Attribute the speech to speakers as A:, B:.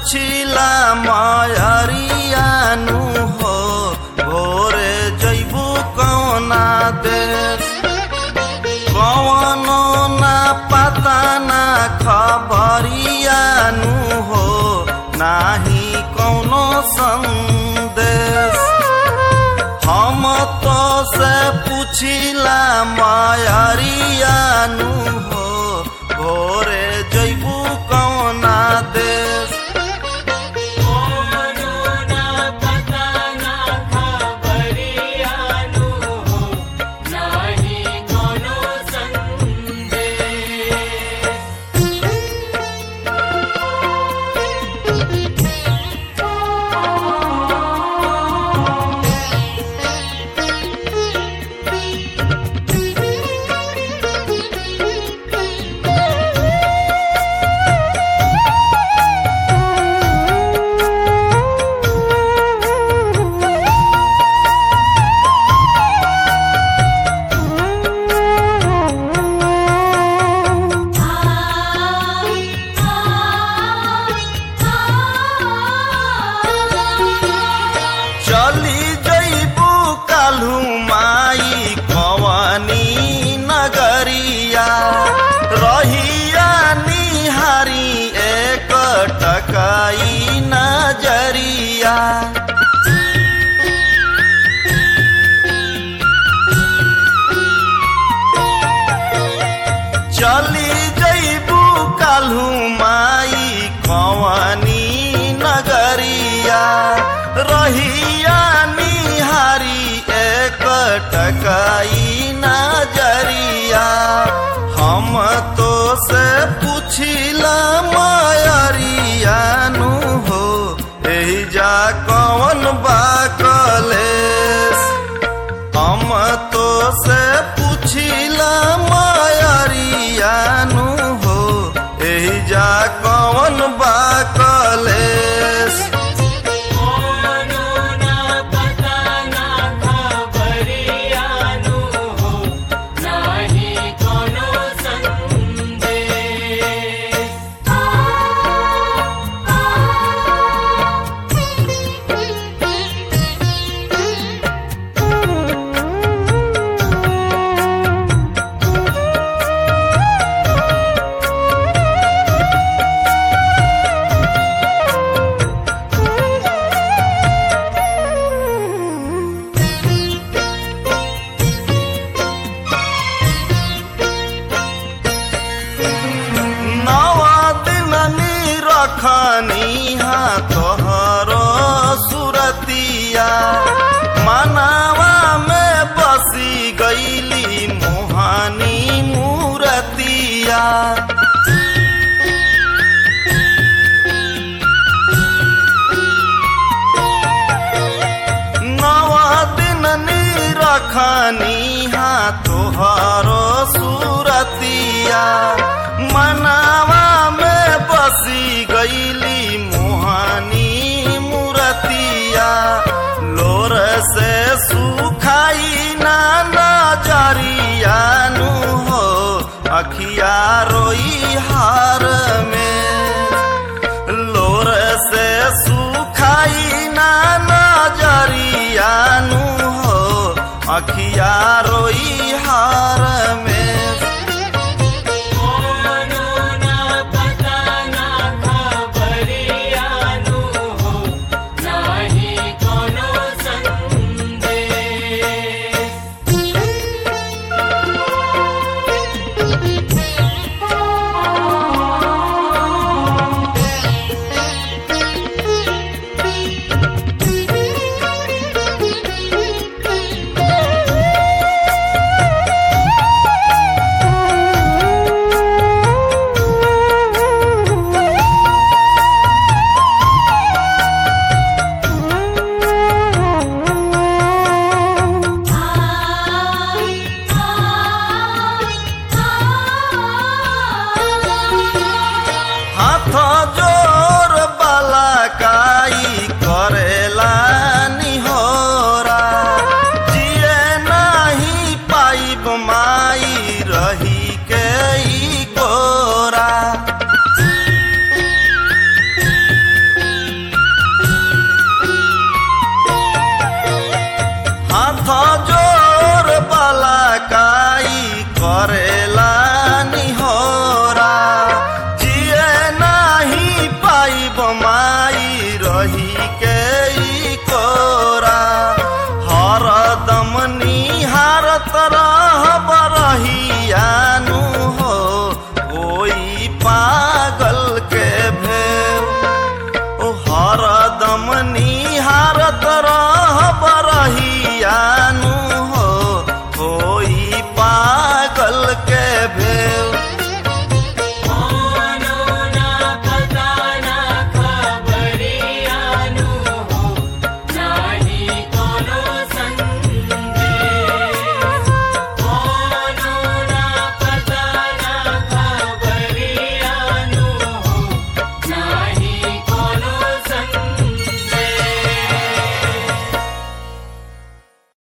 A: पूछिला मायरियानु हो भोरे जैबू कौना देश कौनो ना पता ना खबरियानु हो नाही कौनो संदेश हम तो से पूछिला मायरियानु हो भोरे जैबू कौना देश चली जैबू काल्हू माई कवनी नगरिया रहिया निहारी एक टकाई नजरिया चली जैबू काल्हू माई कवनी नगरिया रहिया निहारी एक टकाई नजरिया हम तो से पूछिला मायरियानु हो एही जा कौन बा कलेश हम तो से पूछिला मायरियानु हो एही जा कौन बा कलेश रखनी तोहरो सुरतिया मनावा में बसी गईली मोहानी मूरतिया नवा दिन रखनी तोहरो सुरतिया मनावा में बसी गईली मोहानी मूरतिया लोर से सुखाई ना नजरियानु हो अखिया रोई हार में लोर से सुखाई ना नजरियानु हो अखिया रोई हार